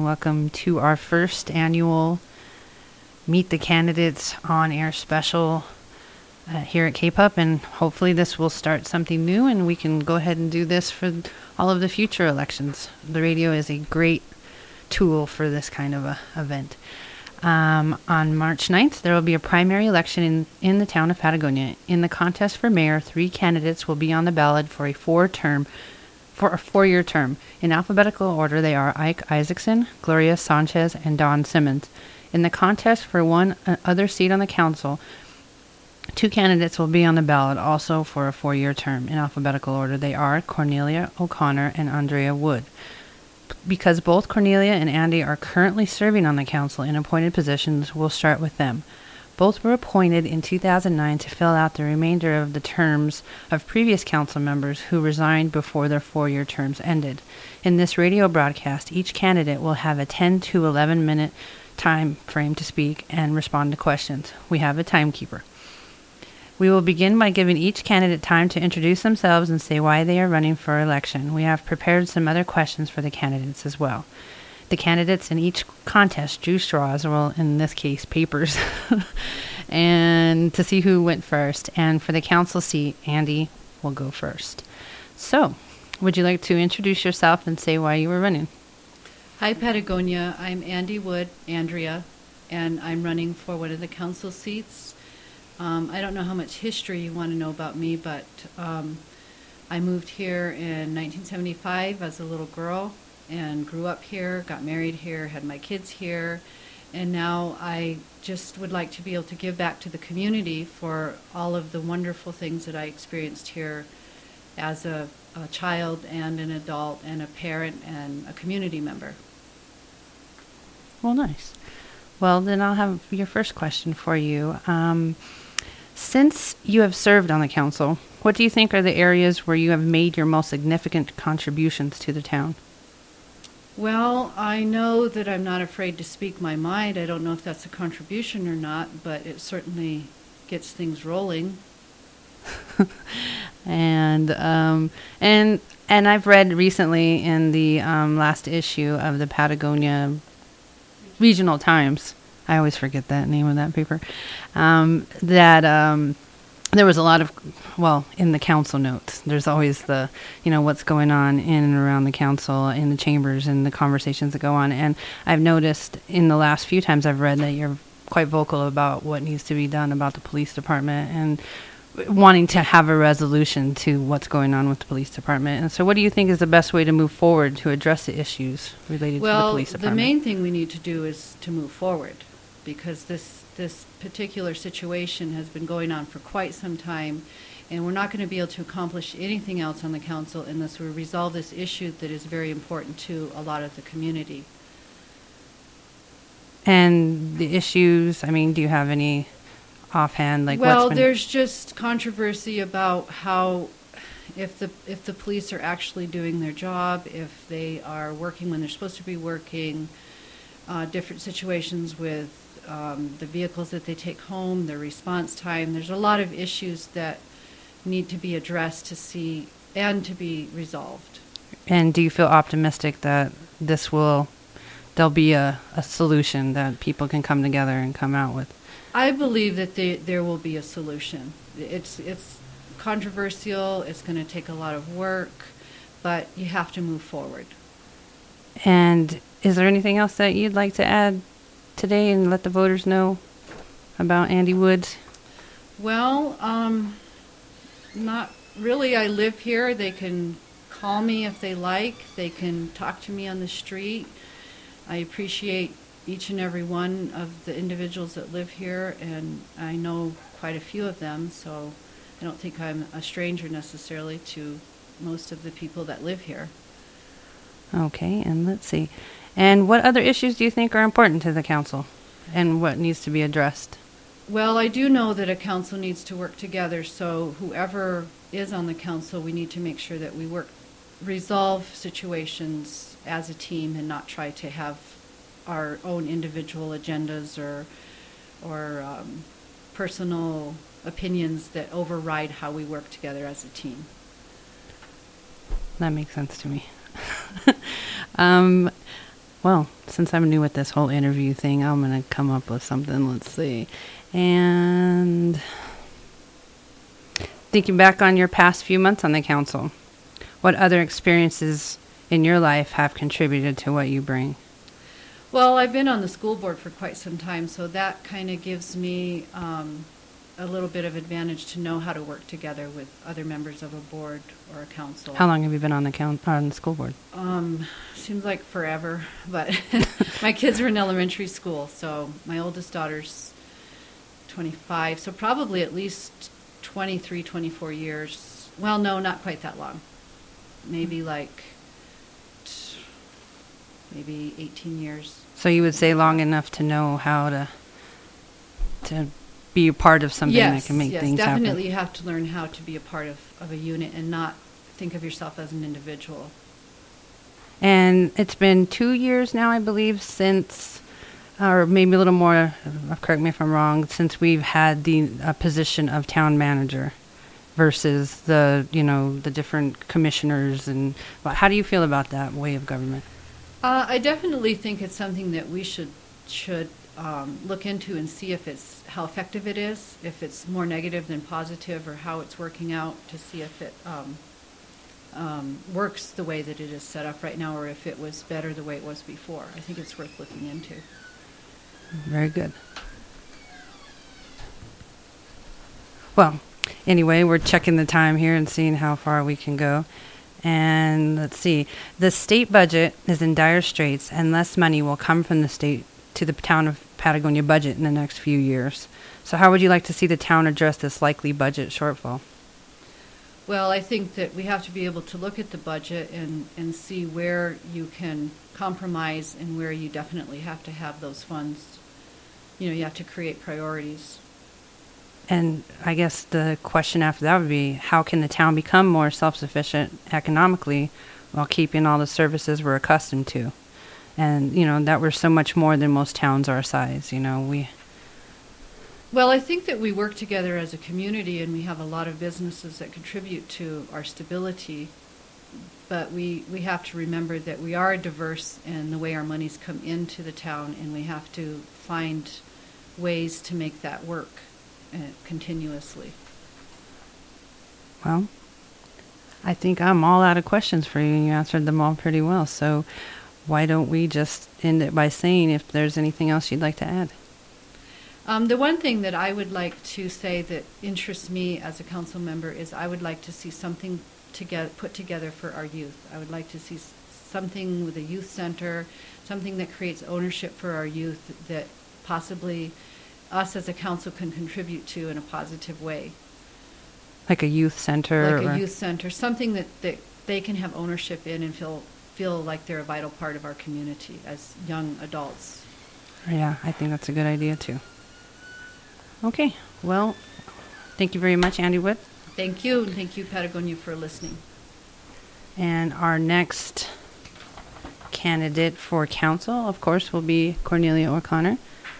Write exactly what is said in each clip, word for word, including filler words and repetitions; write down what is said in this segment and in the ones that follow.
welcome to our first annual Meet the Candidates on Air special uh, here at K P U P, and hopefully this will start something new and we can go ahead and do this for all of the future elections. The radio is a great tool for this kind of a event. Um, on March ninth, there will be a primary election in, in the town of Patagonia. In the contest for mayor, three candidates will be on the ballot for a four-term for a four-year term. In alphabetical order, they are Ike Isaacson, Gloria Sanchez, and Don Simmons. In the contest for one uh, other seat on the council, two candidates will be on the ballot also for a four-year term. In alphabetical order, they are Cornelia O'Connor and Andrea Wood. Because both Cornelia and Andy are currently serving on the council in appointed positions, we'll start with them. Both were appointed in two thousand nine to fill out the remainder of the terms of previous council members who resigned before their four-year terms ended. In this radio broadcast, each candidate will have a ten to eleven minute time frame to speak and respond to questions. We have a timekeeper. We will begin by giving each candidate time to introduce themselves and say why they are running for election. We have prepared some other questions for the candidates as well. The candidates in each contest drew straws, well, in this case, papers, and to see who went first. And for the council seat, Andy will go first. So, would you like to introduce yourself and say why you were running? Hi, Patagonia. I'm Andy Wood, Andrea, and I'm running for one of the council seats. Um, I don't know how much history you want to know about me, but um, I moved here in nineteen seventy-five as a little girl and grew up here, got married here, had my kids here, and now I just would like to be able to give back to the community for all of the wonderful things that I experienced here as a, a child and an adult and a parent and a community member. Well, nice. Well, then I'll have your first question for you. Um, since you have served on the council, what do you think are the areas where you have made your most significant contributions to the town? Well, I know that I'm not afraid to speak my mind. I don't know if that's a contribution or not, but it certainly gets things rolling. and um, and and I've read recently in the um, last issue of the Patagonia Regional Times, I always forget that name of that paper, um, that um, there was a lot of, well, in the council notes, there's always the, you know, what's going on in and around the council, in the chambers, and the conversations that go on. And I've noticed in the last few times I've read that you're quite vocal about what needs to be done about the police department and wanting to have a resolution to what's going on with the police department. And so what do you think is the best way to move forward to address the issues related well, to the police department? Well, the main thing we need to do is to move forward, because this this particular situation has been going on for quite some time, and we're not going to be able to accomplish anything else on the council unless we resolve this issue that is very important to a lot of the community. And the issues, I mean, do you have any offhand, like well, what's been there's just controversy about how if the if the police are actually doing their job, if they are working when they're supposed to be working, uh, different situations with um, the vehicles that they take home, their response time. There's a lot of issues that need to be addressed to see and to be resolved. And do you feel optimistic that this will, there'll be a, a solution that people can come together and come out with? I believe that they, there will be a solution. It's it's controversial. It's going to take a lot of work, but you have to move forward. And is there anything else that you'd like to add today and let the voters know about Andy Woods? Well, um, not really. I live here. They can call me if they like. They can talk to me on the street. I appreciate each and every one of the individuals that live here, and I know quite a few of them, so I don't think I'm a stranger necessarily to most of the people that live here. Okay, and let's see. And what other issues do you think are important to the council and what needs to be addressed? Well, I do know that a council needs to work together, so whoever is on the council, we need to make sure that we work, resolve situations as a team and not try to have our own individual agendas or or um, personal opinions that override how we work together as a team. That makes sense to me. um, Well, since I'm new at this whole interview thing, I'm going to come up with something. Let's see. And thinking back on your past few months on the council, what other experiences in your life have contributed to what you bring? Well, I've been on the school board for quite some time, so that kind of gives me um, a little bit of advantage to know how to work together with other members of a board or a council. How long have you been on the count on the school board? Um, seems like forever, but my kids were in elementary school, so my oldest daughter's twenty-five, so probably at least twenty-three, twenty-four years. Well, no, not quite that long. Maybe like, t- maybe eighteen years. So you would say long enough to know how to to be a part of something yes, that can make yes, things definitely happen. you have to learn how to be a part of, of a unit and not think of yourself as an individual. And it's been two years now, I believe, since, or maybe a little more, uh, correct me if I'm wrong, since we've had the uh, position of town manager versus the, you know, the different commissioners. And well, how do you feel about that way of government? Uh, I definitely think it's something that we should should um, look into and see if it's how effective it is, if it's more negative than positive, or how it's working out, to see if it um, um, works the way that it is set up right now, or if it was better the way it was before. I think it's worth looking into. Very good. Well, anyway, we're checking the time here and seeing how far we can go. And let's see, the state budget is in dire straits, and less money will come from the state to the town of Patagonia budget in the next few years. So how would you like to see the town address this likely budget shortfall? Well, I think that we have to be able to look at the budget and, and see where you can compromise and where you definitely have to have those funds. You know, you have to create priorities. And I guess the question after that would be, how can the town become more self-sufficient economically while keeping all the services we're accustomed to? And, you know, that we're so much more than most towns our size, you know, we... Well, I think that we work together as a community, and we have a lot of businesses that contribute to our stability. But we, we have to remember that we are diverse in the way our monies come into the town, and we have to find ways to make that work uh, continuously. Well, I think I'm all out of questions for you, and you answered them all pretty well. So why don't we just end it by saying if there's anything else you'd like to add? Um, the one thing that I would like to say that interests me as a council member is I would like to see something to get put together for our youth. I would like to see s- something with a youth center, something that creates ownership for our youth that possibly us as a council can contribute to in a positive way. Like a youth center? Like or a youth center, something that, that they can have ownership in and feel feel like they're a vital part of our community as young adults. Yeah, I think that's a good idea too. Okay, well, thank you very much, Andy Wood. Thank you, and thank you, Patagonia, for listening. And our next candidate for council, of course, will be Cornelia O'Connor.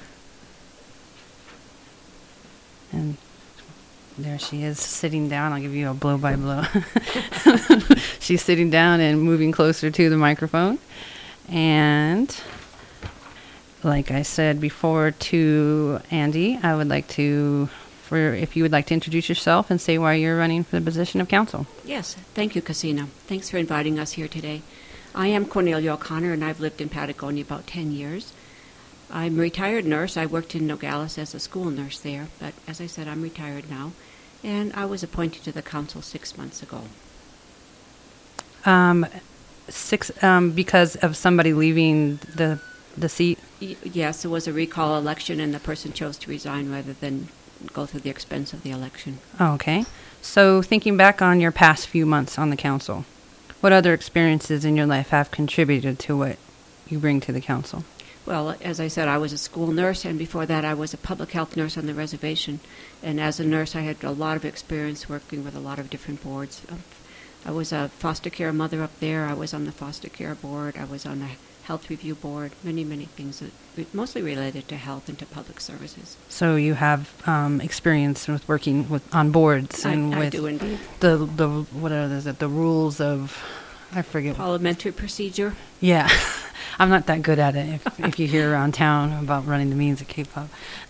And there she is, sitting down. I'll give you a blow-by-blow. She's sitting down and moving closer to the microphone. And like I said before to Andy, I would like to, for if you would like to introduce yourself and say why you're running for the position of council. Yes, thank you, Casina. Thanks for inviting us here today. I am Cornelia O'Connor, and I've lived in Patagonia about ten years. I'm a retired nurse. I worked in Nogales as a school nurse there, but as I said, I'm retired now, and I was appointed to the council six months ago. Um, six, um, because of somebody leaving the the seat? Y- yes, it was a recall election, and the person chose to resign rather than go through the expense of the election. Oh, okay. So thinking back on your past few months on the council, what other experiences in your life have contributed to what you bring to the council? Well, as I said, I was a school nurse, and before that I was a public health nurse on the reservation. And as a nurse, I had a lot of experience working with a lot of different boards. I was a foster care mother up there. I was on the foster care board. I was on the health review board, many, many things that re- mostly related to health and to public services. So you have um, experience with working with on boards I, and I with do indeed. the the what are those, the rules of, I forget. Parliamentary procedure. Yeah. I'm not that good at it. If, if you hear around town about running the meetings at K-pop.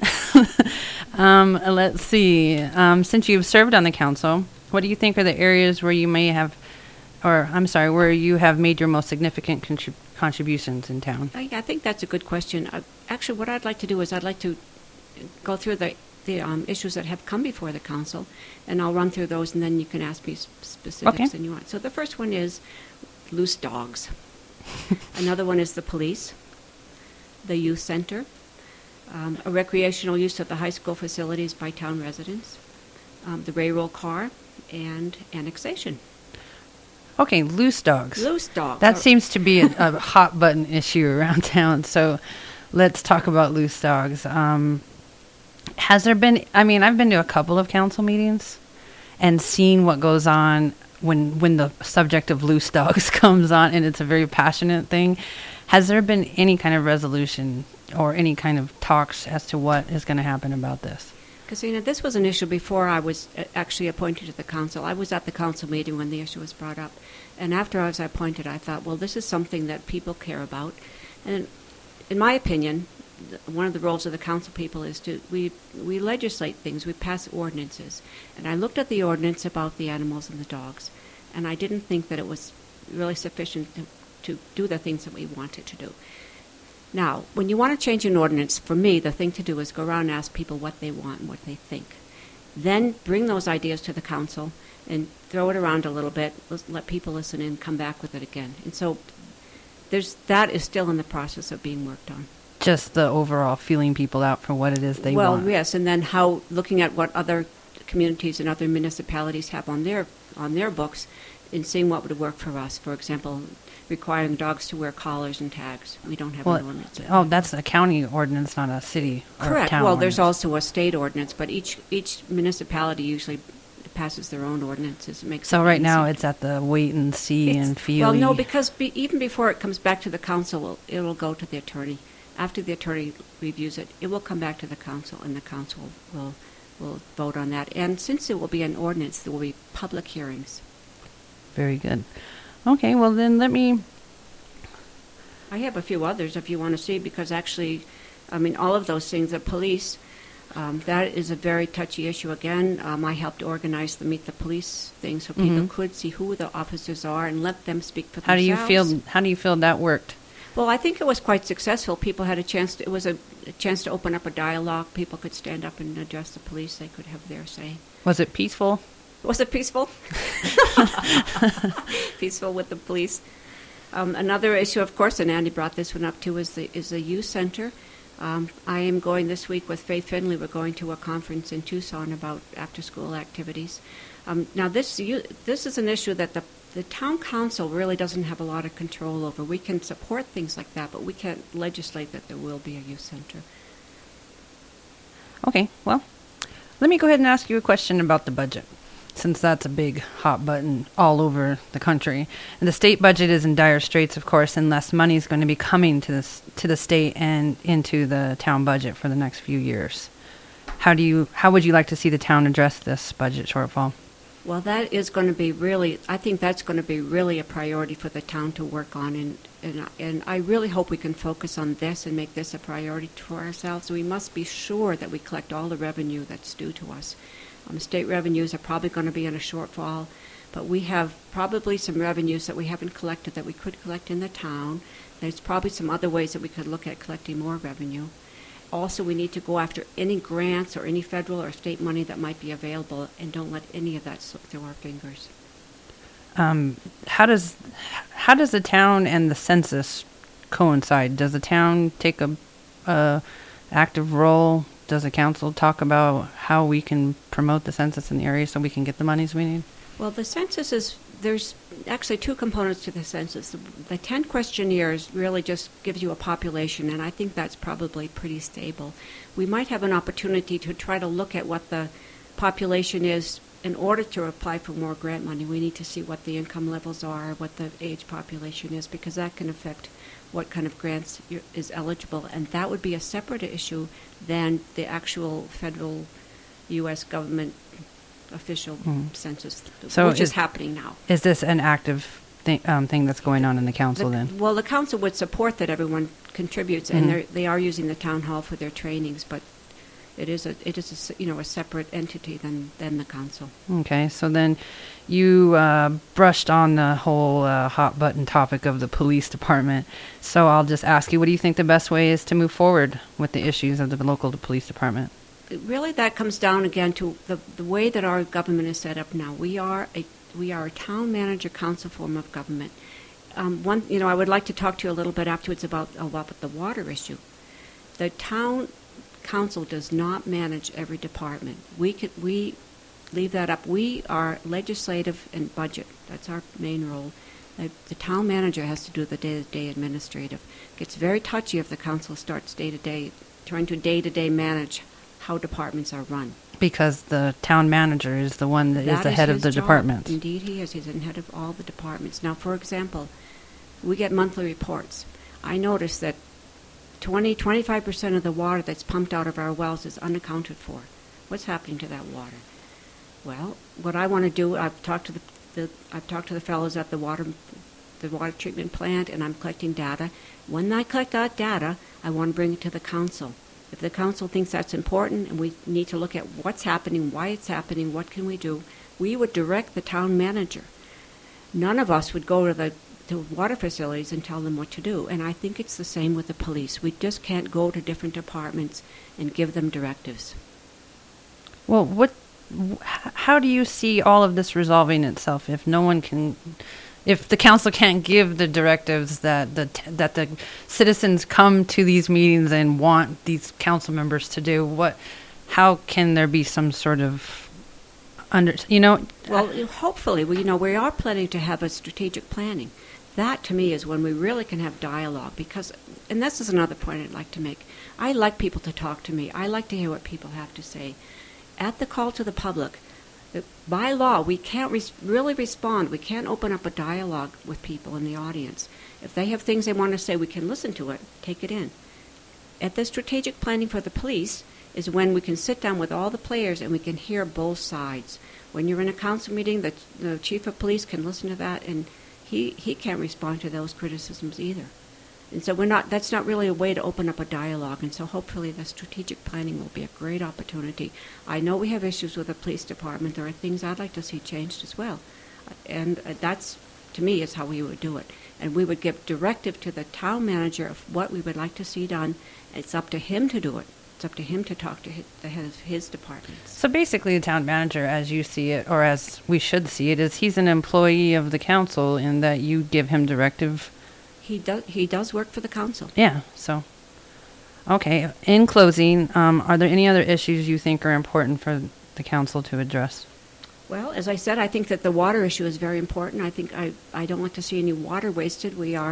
um, let's see. Um, since you've served on the council, what do you think are the areas where you may have, or I'm sorry, where you have made your most significant contrib- contributions in town? I, I think that's a good question. Uh, actually, what I'd like to do is I'd like to go through the the um, issues that have come before the council, and I'll run through those, and then you can ask me s- specifics Okay. than you want. So the first one is loose dogs. Another one is the police, the youth center, um, a recreational use of the high school facilities by town residents, um, the railroad car, and annexation. Okay, loose dogs. Loose dogs. That are- seems to be a, a hot button issue around town. So let's talk about loose dogs. Um, has there been, I mean, I've been to a couple of council meetings and seen what goes on when when the subject of loose dogs comes on, and it's a very passionate thing. Has there been any kind of resolution or any kind of talks as to what is going to happen about this? Because, you know, this was an issue before I was uh, actually appointed to the council. I was at the council meeting when the issue was brought up. And after I was appointed, I thought, well, this is something that people care about. And in my opinion, th- one of the roles of the council people is to, we, we legislate things, we pass ordinances. And I looked at the ordinance about the animals and the dogs, and I didn't think that it was really sufficient to, to do the things that we wanted to do. Now, when you want to change an ordinance, for me, the thing to do is go around and ask people what they want and what they think. Then bring those ideas to the council and throw it around a little bit, lis- let people listen and come back with it again. And so there's that is still in the process of being worked on. Just the overall feeling people out for what it is they well, want. yes, and then how looking at what other communities and other municipalities have on their on their books and seeing what would work for us. For example, requiring dogs to wear collars and tags. We don't have an Well, ordinance. oh, that's a county ordinance, not a city or Correct. town Well, there's ordinance. also a state ordinance, but each each municipality usually passes their own ordinances. It makes So it right now easy. it's at the wait and see It's- and feel. Well, no, because be, even before it comes back to the council, it will go to the attorney. After the attorney reviews it, it will come back to the council, and the council will will vote on that. And since it will be an ordinance, there will be public hearings. Very good. Okay, well then let me. I have a few others if you want to see, because actually, I mean, all of those things, the police, um, that is a very touchy issue. Again, um, I helped organize the Meet the Police thing so people Mhm. could see who the officers are and let them speak for How do you themselves. feel? How do you feel that worked? Well, I think it was quite successful. People had a chance. To, it was a, a chance to open up a dialogue. People could stand up and address the police. They could have their say. Was it peaceful? Was it peaceful? Peaceful with the police. Um, another issue, of course, and Andy brought this one up too, is the is the youth center. Um, I am going this week with Faith Finley. We're going to a conference in Tucson about after-school activities. Um, now, this you, this is an issue that the the town council really doesn't have a lot of control over. We can support things like that, but we can't legislate that there will be a youth center. Okay, well, let me go ahead and ask you a question about the budget, since that's a big hot button all over the country. And the state budget is in dire straits, of course, and less money is going to be coming to this to the state and into the town budget for the next few years. How do you? How would you like to see the town address this budget shortfall? Well, that is going to be really, I think that's going to be really a priority for the town to work on. And, and, and I really hope we can focus on this and make this a priority for ourselves. We must be sure that we collect all the revenue that's due to us. Um, state revenues are probably going to be in a shortfall, but we have probably some revenues that we haven't collected that we could collect in the town. There's probably some other ways that we could look at collecting more revenue. Also, we need to go after any grants or any federal or state money that might be available, and don't let any of that slip through our fingers. Um, how does how does the town and the census coincide? Does the town take a, a active role? Does the council talk about how we can promote the census in the area so we can get the monies we need? Well, the census is, there's actually two components to the census. The, the ten questionnaires really just gives you a population, and I think that's probably pretty stable. We might have an opportunity to try to look at what the population is. In order to apply for more grant money, we need to see what the income levels are, what the age population is, because that can affect what kind of grants you- is eligible, and that would be a separate issue than the actual federal U S government official Mhm. census, So which is is- happening now. Is this an active thi- um, thing that's going on in the council The- then. Well, the council would support that everyone contributes, Mhm. and they're, they are using the town hall for their trainings, but it is a, it is a, s- you know, a separate entity than, than the council. Okay, so then you uh, brushed on the whole uh, hot button topic of the police department. So I'll just ask you, what do you think the best way is to move forward with the issues of the local police department? Really, that comes down again to the, the way that our government is set up now. We are a, we are a town manager council form of government. Um, one, you know, I would like to talk to you a little bit afterwards about, about the water issue. The town council does not manage every department. We could, we leave that up. We are legislative and budget. That's our main role. The, the town manager has to do the day-to-day administrative. It gets very touchy if the council starts day-to-day, trying to day-to-day manage how departments are run. Because the town manager is the one that, is That the head of his the job. departments. Indeed, he is. He's the head of all the departments. Now, for example, we get monthly reports. I noticed that twenty, twenty-five percent of the water that's pumped out of our wells is unaccounted for. What's happening to that water? Well, what I want to do, I've talked to the, the I've talked to the fellows at the water, the water treatment plant, and I'm collecting data. When I collect that data, I want to bring it to the council. If the council thinks that's important and we need to look at what's happening, why it's happening, what can we do, we would direct the town manager. None of us would go to the to water facilities and tell them what to do. And I think it's the same with the police. We just can't go to different departments and give them directives. Well, what? wh- How do you see all of this resolving itself if no one can, if the council can't give the directives that the t- that the citizens come to these meetings and want these council members to do? What? How can there be some sort of under? You know, Well, hopefully, we, you know, we are planning to have a strategic planning. That, to me, is when we really can have dialogue because, and this is another point I'd like to make, I like people to talk to me. I like to hear what people have to say. At the call to the public, the- by law, we can't res- really respond. We can't open up a dialogue with people in the audience. If they have things they want to say, we can listen to it, take it in. At the strategic planning for the police is when we can sit down with all the players and we can hear both sides. When you're in a council meeting, the, the chief of police can listen to that, and he, he can't respond to those criticisms either. And so we're not, that's not really a way to open up a dialogue, and so hopefully the strategic planning will be a great opportunity. I know we have issues with the police department. There are things I'd like to see changed as well. And uh, that's, to me, is how we would do it. And we would give directive to the town manager of what we would like to see done. It's up to him to do it. It's up to him to talk to his, the head of his departments. so basically, the town manager, as you see it, or as we should see it, is he's an employee of the council in that you give him directive. He does, he does work for the council. Yeah. So, okay. In closing, um, are there any other issues you think are important for the council to address? Well, as I said, I think that the water issue is very important. I think I, I don't want to see any water wasted. We are,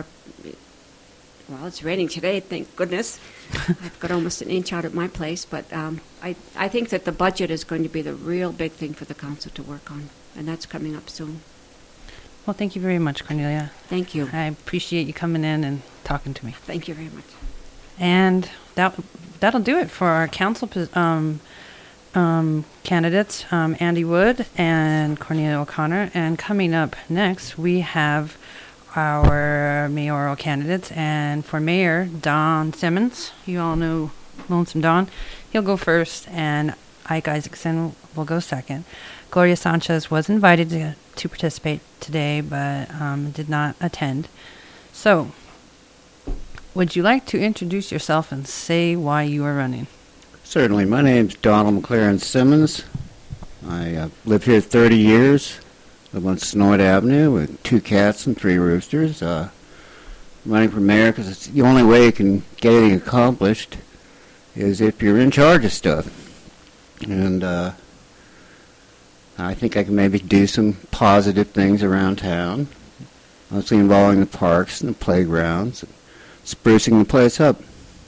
well, it's raining today, thank goodness. I've got almost an inch out at my place, but um, I, I think that the budget is going to be the real big thing for the council to work on, and that's coming up soon. Well, thank you very much, Cornelia. Thank you. I appreciate you coming in and talking to me. Thank you very much. And that that'll do it for our council pos- um, um, candidates, um, Andy Wood and Cornelia O'Connor. And coming up next, we have our mayoral candidates. And for mayor, Don Simmons. You all know Lonesome Don. He'll go first, and Ike Isaacson will go second. Gloria Sanchez was invited to, to participate today, but um, did not attend. So, would you like to introduce yourself and say why you are running? Certainly. My name's Donald McLaren Simmons. I uh, lived here thirty years. Live on Sonoit Avenue with two cats and three roosters. Uh, running for mayor because it's the only way you can get anything accomplished is if you're in charge of stuff. And uh, I think I can maybe do some positive things around town, mostly involving the parks and the playgrounds, and sprucing the place up.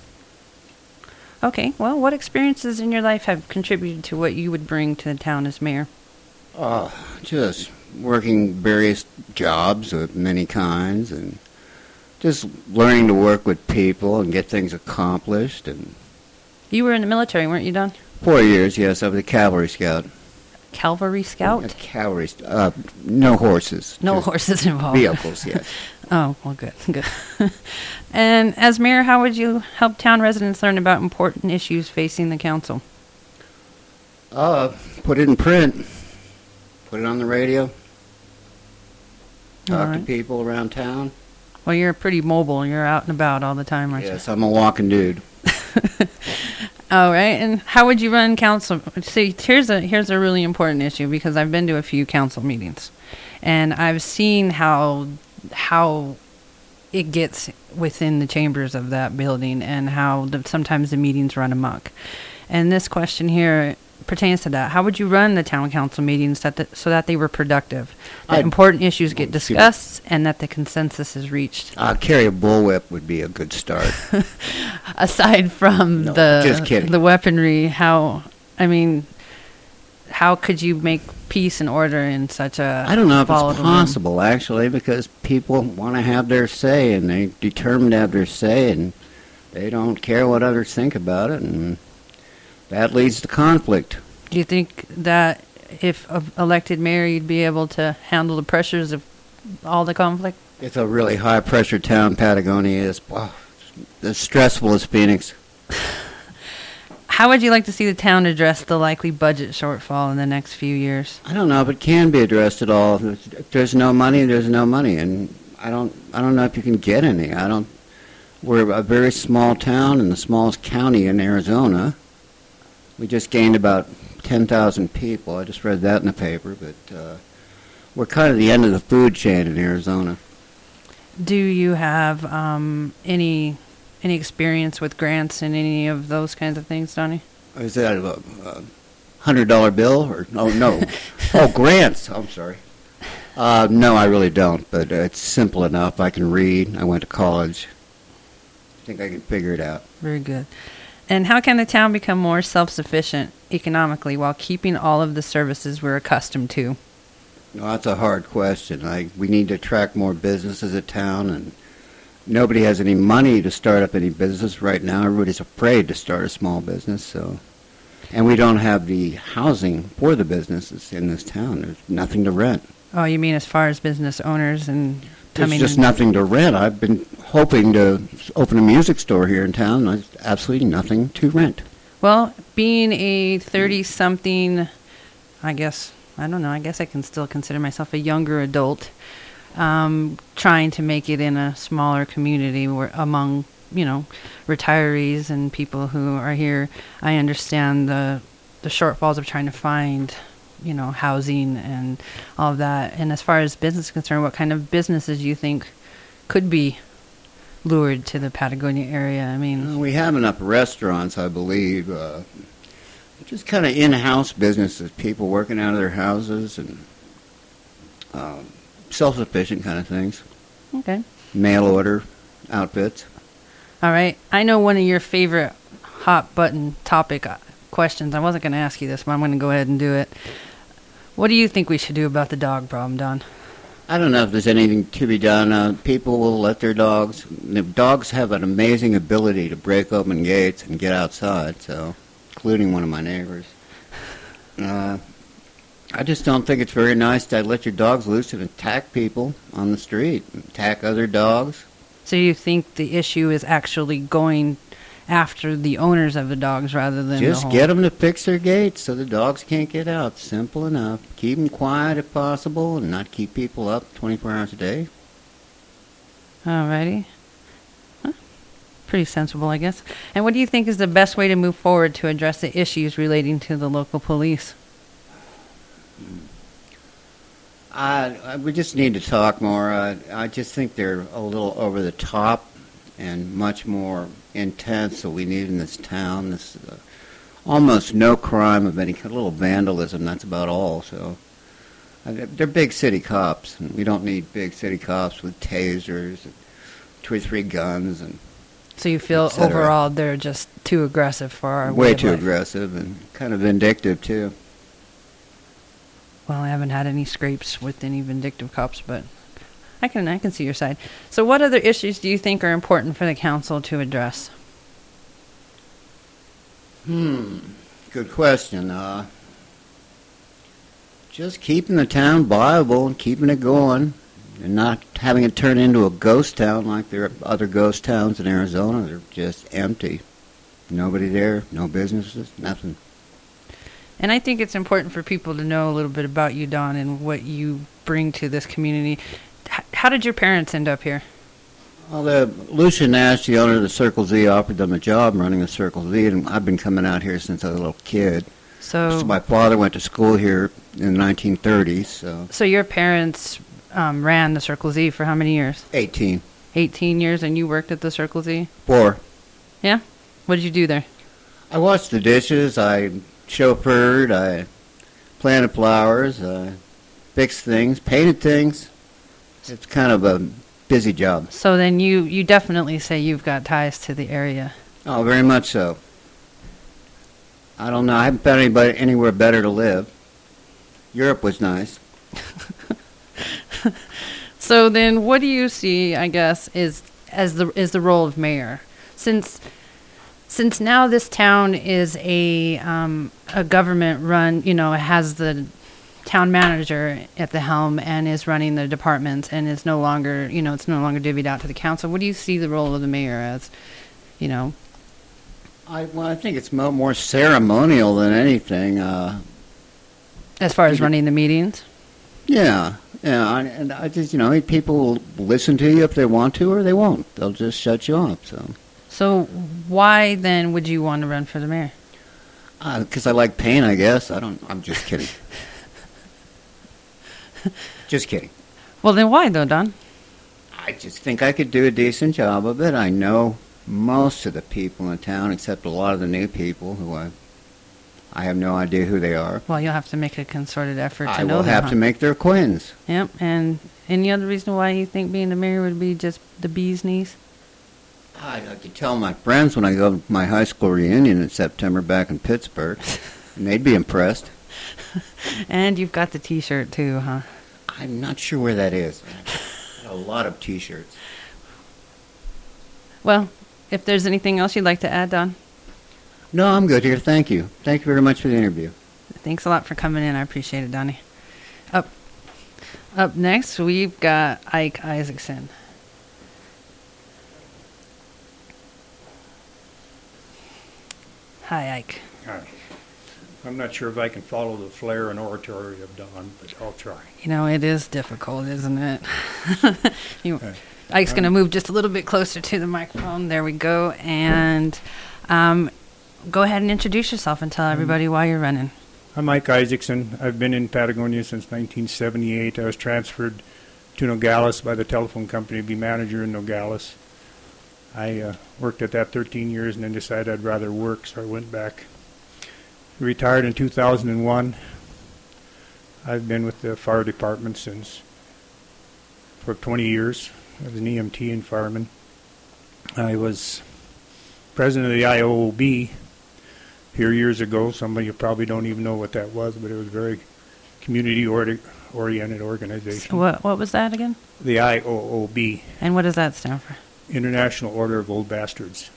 Okay, well, what experiences in your life have contributed to what you would bring to the town as mayor? Uh, just working various jobs of many kinds and just learning to work with people and get things accomplished. And You were in the military, weren't you, Don? four years, yes, I was a cavalry scout. cavalry scout? A cavalry, uh, no horses. No just horses involved. Vehicles, yes. Oh, well, good, good. And as mayor, how would you help town residents learn about important issues facing the council? Uh, put it in print. Put it on the radio. Talk All to right. people around town. Well, you're pretty mobile. You're out and about all the time, aren't Yes, I'm a walking dude. you? All right. And how would you run council? See, here's a here's a really important issue because I've been to a few council meetings, and I've seen how how it gets within the chambers of that building, and how the, sometimes the meetings run amok. And this question here pertains to that. How would you run the town council meetings that the, so that they were productive, that I'd- important issues get Excuse me. discussed, and that the consensus is reached? Uh, carry a bullwhip would be a good start. Aside from No, the just kidding. the weaponry, how I mean, how could you make peace and order in such a I don't know if it's volatile room? possible, actually, because people want to have their say, and they're determined to have their say, and they don't care what others think about it, and that leads to conflict. Do you think that if a elected mayor, you'd be able to handle the pressures of all the conflict? It's a really high-pressure town, Patagonia is. Wow, as stressful as Phoenix. How would you like to see the town address the likely budget shortfall in the next few years? I don't know if it can be addressed at all. If there's no money, there's no money, and I don't. I don't know if you can get any. I don't. We're a very small town in the smallest county in Arizona. We just gained about ten thousand people. I just read that in the paper, but uh, we're kind of the end of the food chain in Arizona. Do you have um, any any experience with grants and any of those kinds of things, Donnie? Is that a, a hundred dollar bill or oh no? Oh, grants. I'm sorry. Uh, no, I really don't. But uh, it's simple enough. I can read. I went to college. I think I can figure it out. Very good. And how can the town become more self-sufficient economically while keeping all of the services we're accustomed to? No, that's a hard question. I, we need to attract more business as a town, and nobody has any money to start up any business right now. Everybody's afraid to start a small business, so, and we don't have the housing for the businesses in this town. There's nothing to rent. Oh, you mean as far as business owners and There's coming just in? nothing to rent. I've been hoping to open a music store here in town. and There's absolutely nothing to rent. Well, being a thirty-something, I guess, I don't know, I guess I can still consider myself a younger adult, um, trying to make it in a smaller community where among, you know, retirees and people who are here. I understand the the shortfalls of trying to find, you know, housing and all of that. And as far as business is concerned, what kind of businesses do you think could be lured to the Patagonia area? I mean, Uh, We have enough restaurants, I believe. Uh, just kind of in-house businesses, people working out of their houses and um, self-sufficient kind of things. okay. Mail order outfits. All right. I know one of your favorite hot button topic uh, questions. I wasn't going to ask you this, but I'm going to go ahead and do it. What do you think we should do about the dog problem, Don? I don't know if there's anything to be done. Uh, people will let their dogs. The dogs have an amazing ability to break open gates and get outside. So, including one of my neighbors. Uh, I just don't think it's very nice to let your dogs loose and attack people on the street, attack other dogs. So you think the issue is actually going after the owners of the dogs rather than Just the whole... get them to fix their gates so the dogs can't get out. Simple enough. Keep them quiet if possible and not keep people up twenty-four hours a day. Alrighty. Huh. Pretty sensible, I guess. And what do you think is the best way to move forward to address the issues relating to the local police? I, I, we just need to talk more. Uh, I just think they're a little over the top and much more intense than we need in this town. This uh, almost no crime of any kind, a little vandalism. That's about all. So uh, they're, they're big city cops, and we don't need big city cops with tasers, and two or three guns, and So you feel et cetera. overall they're just too aggressive for our way way of too life? aggressive and kind of vindictive too. Well, I haven't had any scrapes with any vindictive cops, but I can I can see your side. So what other issues do you think are important for the council to address? Hmm. Good question. Uh, Just keeping the town viable and keeping it going and not having it turn into a ghost town like there are other ghost towns in Arizona. They're just empty. Nobody there, no businesses, nothing. And I think it's important for people to know a little bit about you, Don, and what you bring to this community. H- how did your parents end up here? Well, the, Lucia Nash, the owner of the Circle Z, offered them a job running the Circle Z, and I've been coming out here since I was a little kid. So, So my father went to school here in the nineteen thirties, so so your parents um, ran the Circle Z for how many years? eighteen. eighteen years, and you worked at the Circle Z? Four. Yeah? What did you do there? I washed the dishes, I chauffeured, I planted flowers, I fixed things, painted things. It's kind of a busy job. So then you, you definitely say you've got ties to the area. Oh, very much so. I don't know. I haven't found anybody anywhere better to live. Europe was nice. So then what do you see, I guess, is as the is the role of mayor? Since since now this town is a um, a government run, you know, it has the town manager at the helm and is running the departments and is no longer, you know, it's no longer divvied out to the council. What do you see the role of the mayor as, you know? I, well, I think it's mo- more ceremonial than anything. Uh, As far as You- running the meetings? yeah, yeah. I, and I just, you know, people will listen to you if they want to, or they won't. They'll just shut you off. So, So why then would you want to run for the mayor? because I like pain, I guess. I don't. I'm just kidding. Just kidding. Well, then why though, Don? I just think I could do a decent job of it. I know most of the people in town, except a lot of the new people who I, I have no idea who they are. Well, you'll have to make a concerted effort to I know will them, have huh? to make their acquaintance. Yep, and any other reason why you think being the mayor would be just the bee's knees? I, I could tell my friends when I go to my high school reunion in September back in Pittsburgh, and they'd be impressed. And you've got the T-shirt too, huh? I'm not sure where that is. A lot of T-shirts. Well, if there's anything else you'd like to add, Don, No, I'm good here. Thank you. Thank you very much for the interview. thanks a lot for coming in. I appreciate it, Donnie. Up, up next, we've got Ike Isaacson. Hi, Ike. Hi. I'm not sure if I can follow the flair and oratory of Don, but I'll try. You know, it is difficult, isn't it? you, Uh, Ike's going to move just a little bit closer to the microphone. There we go. And um, go ahead and introduce yourself and tell everybody why you're running. I'm Mike Isaacson. I've been in Patagonia since nineteen seventy-eight. I was transferred to Nogales by the telephone company to be manager in Nogales. I uh, worked at that thirteen years and then decided I'd rather work, so I went back. Retired in two thousand one. I've been with the fire department since for twenty years as an E M T and fireman. I was president of the I O O B here years ago. Some of you probably don't even know what that was, but it was a very community-oriented organization. So what, what was that again? The I O O B, And what does that stand for? International Order of Old Bastards.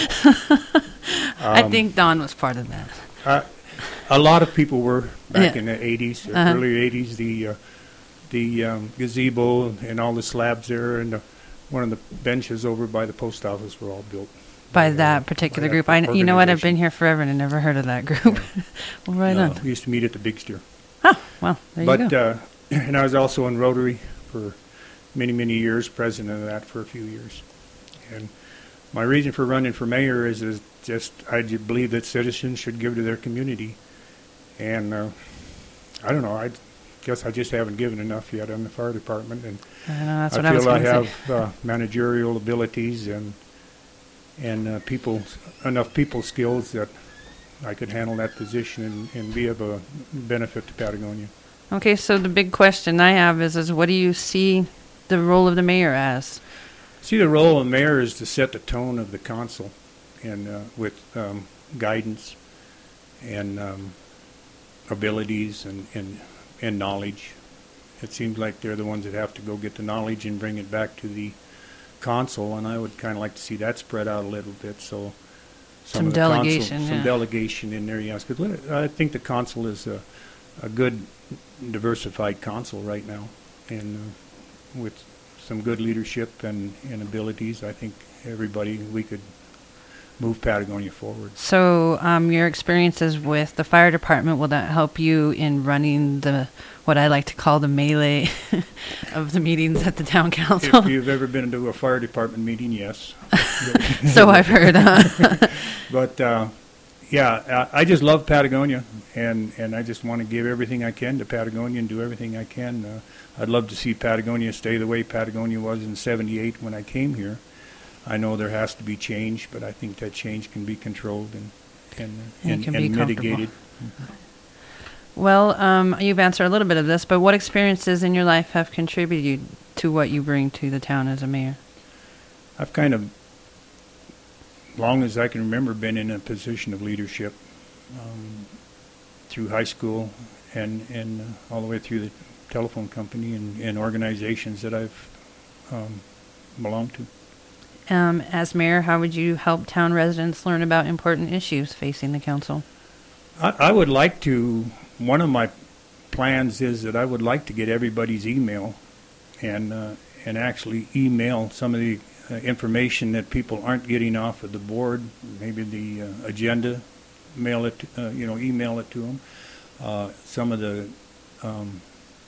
I Um, think Don was part of that. Uh, a lot of people were back Yeah. in the eighties, or Uh-huh. early eighties. The uh, the um, gazebo and all the slabs there, and the, one of the benches over by the post office were all built By uh, that particular by group. that I, you know what? I've been organization. here forever and I never heard of that group. well, right No, on. we used to meet at the Big Steer. Oh, well, there you But go. uh, and I was also in Rotary for many, many years, president of that for a few years. And my reason for running for mayor is, is just I ju- believe that citizens should give to their community. And uh, I don't know, I guess I just haven't given enough yet on the fire department. And I know, that's I what I was feel I, going to have say. uh, managerial abilities and and uh, people enough people skills that I could handle that position and, and be of a benefit to Patagonia. Okay, so the big question I have is, is what do you see the role of the mayor as? See, the role of the mayor is to set the tone of the council, and uh, with um, guidance and um, abilities and, and and knowledge. It seems like they're the ones that have to go get the knowledge and bring it back to the council, and I would kind of like to see that spread out a little bit. So Some of the council- delegation, some yeah. delegation in there, yes. Because I think the council is a, a good diversified council right now, and uh, with some good leadership and, and abilities, I think everybody, we could move Patagonia forward. So, um, your experiences with the fire department, will that help you in running the, what I like to call the melee of the meetings at the town council? If you've ever been to a fire department meeting, yes. So I've heard. Huh? But, uh, yeah, I, I just love Patagonia, and, and I just want to give everything I can to Patagonia and do everything I can. Uh, I'd love to see Patagonia stay the way Patagonia was in seventy-eight when I came here. I know there has to be change, but I think that change can be controlled and and, And and, can and be mitigated. Well, um, you've answered a little bit of this, but what experiences in your life have contributed to what you bring to the town as a mayor? I've kind of, long as I can remember, been in a position of leadership um, through high school and, and uh, all the way through the telephone company and, and organizations that I've um, belonged to. Um, as mayor, how would you help town residents learn about important issues facing the council? I, I would like to, one of my plans is that I would like to get everybody's email and uh, and actually email some of the uh, information that people aren't getting off of the board, maybe the uh, agenda, mail it, uh, you know, email it to them. Uh, some of the um,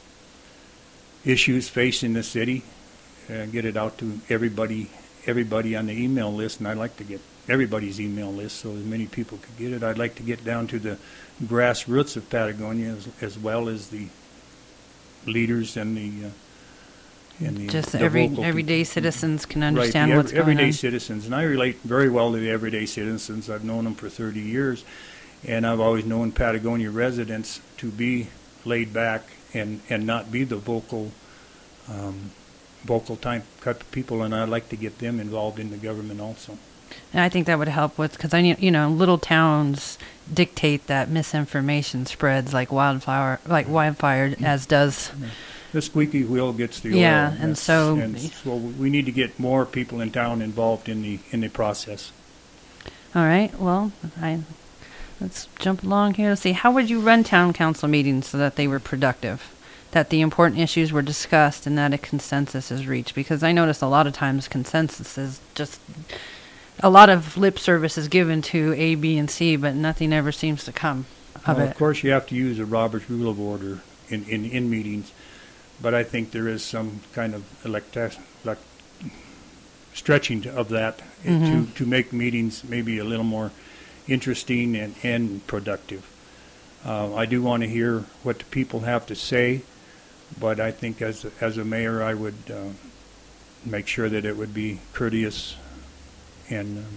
issues facing the city, uh, get it out to everybody everybody on the email list, and I'd like to get everybody's email list so as many people could get it. I'd like to get down to the grassroots of Patagonia as, as well as the leaders and the uh, and the Just the every vocal everyday people. citizens can Right, the understand ev- what's going everyday on. citizens, and I relate very well to the everyday citizens. I've known them for thirty years, and I've always known Patagonia residents to be laid back and, and not be the vocal um, vocal type type of people, and I'd like to get them involved in the government also. And I think that would help with, because I, knew- you know, little towns dictate that misinformation spreads like wildfire, like wildfire, as does. The squeaky wheel gets the oil. Yeah, and That's- so- and so we need to get more people in town involved in the in the process. All right. Well, I let's jump along here. Let's see. How would you run town council meetings so that they were productive, that the important issues were discussed, and that a consensus is reached? Because I notice a lot of times consensus is just a lot of lip service is given to A, B, and C, but nothing ever seems to come of Well, it. of course, you have to use a Robert's Rule of Order in, in, in meetings, but I think there is some kind of electa- elect- stretching to- of that uh, to, Mhm. to make meetings maybe a little more interesting and, and productive. Uh, I do want to hear what the people have to say, but I think as a, as a mayor, I would uh, make sure that it would be courteous and um,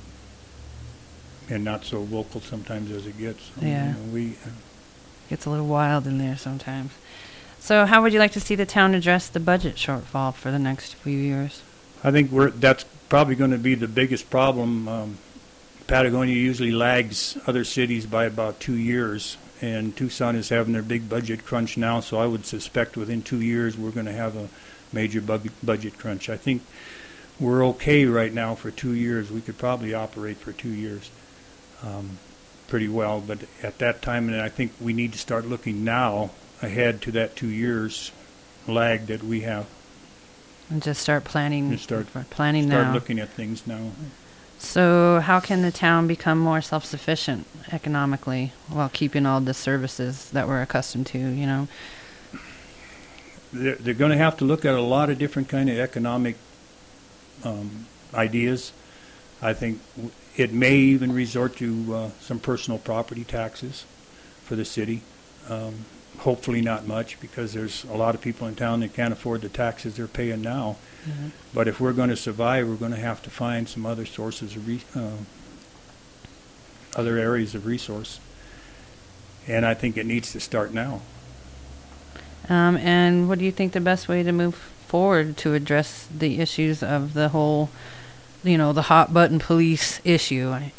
and not so vocal sometimes as it gets. So, Yeah. you know, we uh, Gets a little wild in there sometimes. So how would you like to see the town address the budget shortfall for the next few years? I think we're that's probably going to be the biggest problem. Um, Patagonia usually lags other cities by about two years, and Tucson is having their big budget crunch now. So I would suspect within two years we're going to have a major bug- budget crunch. I think we're okay right now for two years. We could probably operate for two years um, pretty well, but at that time, and I think we need to start looking now ahead to that two years lag that we have. And just start planning, Just start- for planning Start now. looking at things now. So how can the town become more self-sufficient economically while keeping all the services that we're accustomed to, you know? They're, they're going to have to look at a lot of different kind of economic um, ideas. I think w- it may even resort to uh, some personal property taxes for the city. Um, hopefully not much, because there's a lot of people in town that can't afford the taxes they're paying now. Mhm. But if we're going to survive, we're going to have to find some other sources of re- uh, other areas of resource. And I think it needs to start now. Um, and what do you think the best way to move forward to address the issues of the whole, you know, the hot button police issue? I,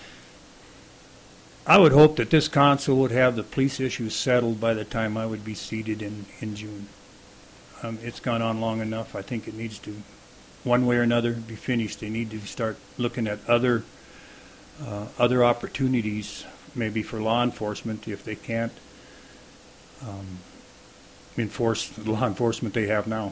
I would hope that this council would have the police issues settled by the time I would be seated in, in June. Um, it's gone on long enough. I think it needs to, one way or another, be finished. They need to start looking at other uh, other opportunities, maybe for law enforcement if they can't um, enforce the law enforcement they have now.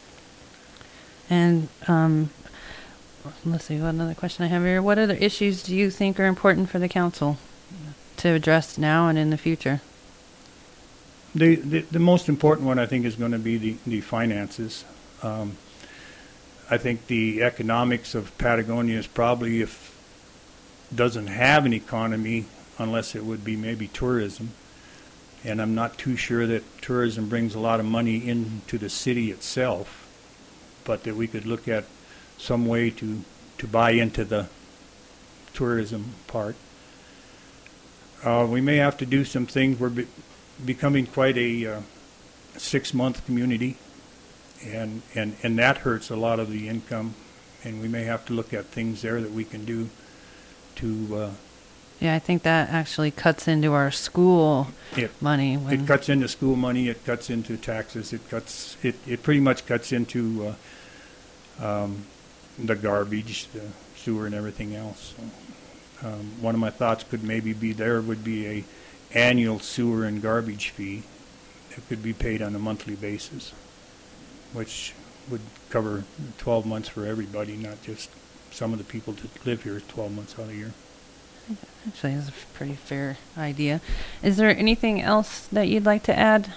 And um, let's see, what another question I have here. What other issues do you think are important for the council to address now and in the future? The, the, the most important one, I think, is going to be the, the finances. Um, I think the economics of Patagonia is probably, if doesn't have an economy, unless it would be maybe tourism. And I'm not too sure that tourism brings a lot of money into the city itself, but that we could look at some way to, to buy into the tourism part. Uh, we may have to do some things. We're be becoming quite a uh, six-month community, and, and, and that hurts a lot of the income, and we may have to look at things there that we can do to... Uh, Yeah, I think that actually cuts into our school it, money. When it cuts into school money, it cuts into taxes, it cuts, it, it pretty much cuts into uh, um, the garbage, the sewer, and everything else. So, um, one of my thoughts could maybe be there would be a annual sewer and garbage fee that could be paid on a monthly basis, which would cover twelve months for everybody, not just some of the people that live here twelve months out of the year. Actually, that's a pretty fair idea. Is there anything else that you'd like to add?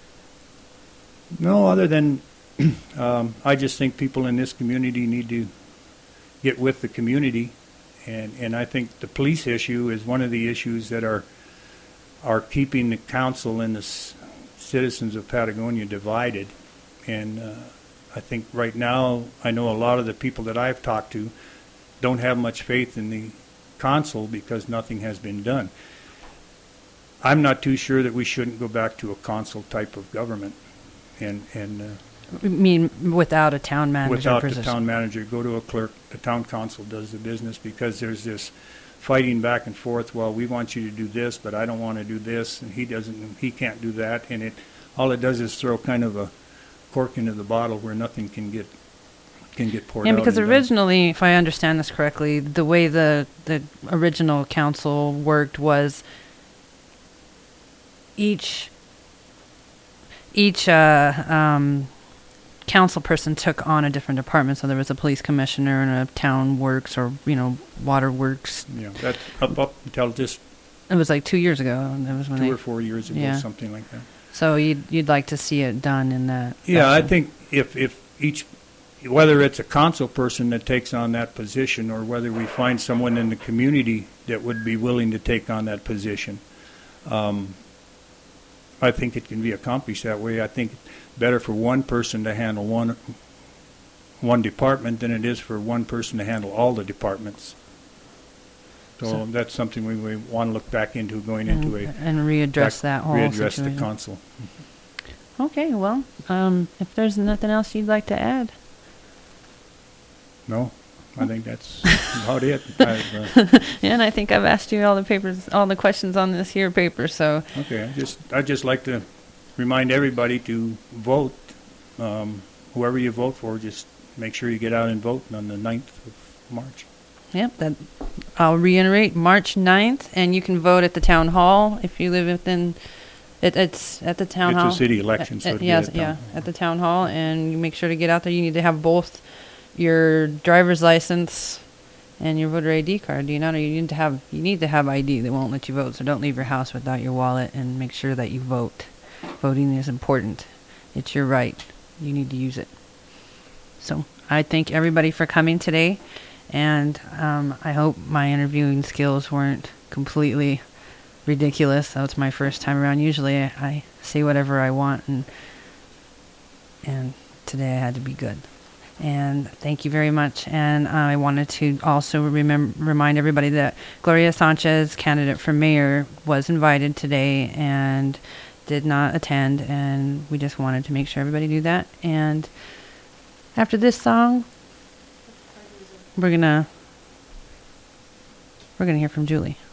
No, other than um, I just think people in this community need to get with the community, and, and I think the police issue is one of the issues that are are keeping the council and the s citizens of Patagonia divided. And uh, I think right now, I know a lot of the people that I've talked to don't have much faith in the council because nothing has been done. I'm not too sure that we shouldn't go back to a council type of government, and and uh, I mean, without a town manager without position. the town manager, go to a clerk. The town council does the business, because there's this fighting back and forth. Well, we want you to do this, but I don't want to do this, and he doesn't. He can't do that, and it all it does is throw kind of a cork into the bottle where nothing can get can get poured Yeah, out. because and done. originally, if I understand this correctly, the way the the original council worked was each each uh, um, council person took on a different department. So there was a police commissioner and a town works, or you know, water works. Yeah, that's up up until just It was like two years ago. That was when two they. or four years ago, yeah. something like that. So you'd you'd like to see it done in that. Yeah, I fashion. think if if each, whether it's a council person that takes on that position, or whether we find someone in the community that would be willing to take on that position, um, I think it can be accomplished that way. I think it's better for one person to handle one one department than it is for one person to handle all the departments. So, So- that's something we, we want to look back into, going and, into a and readdress that whole readdress situation. the council. Okay, well, um, if there's nothing else you'd like to add. No, I think that's about it. I've, uh, Yeah, and I think I've asked you all the papers, all the questions on this here paper. So Okay, I just I just like to remind everybody to vote. Um, whoever you vote for, just make sure you get out and vote on the ninth of March. yep, that I'll reiterate March ninth, and you can vote at the town hall if you live within. It, it's at the town It's hall. a city election, Uh, so uh, it'd be yes, at yeah, town hall. at the town hall, and you make sure to get out there. You need to have both your driver's license and your voter I D card. Do you not? Or you need to have you need to have I D. They won't let you vote, so don't leave your house without your wallet, and make sure that you vote. Voting is important. It's your right. You need to use it. So I thank everybody for coming today, and um, I hope my interviewing skills weren't completely ridiculous. That was my first time around. Usually I, I say whatever I want, and and today I had to be good. And thank you very much. And I wanted to also remem- remind everybody that Gloria Sanchez, candidate for mayor, was invited today and did not attend. And we just wanted to make sure everybody knew that. And after this song, we're gonna we're gonna hear from Julie.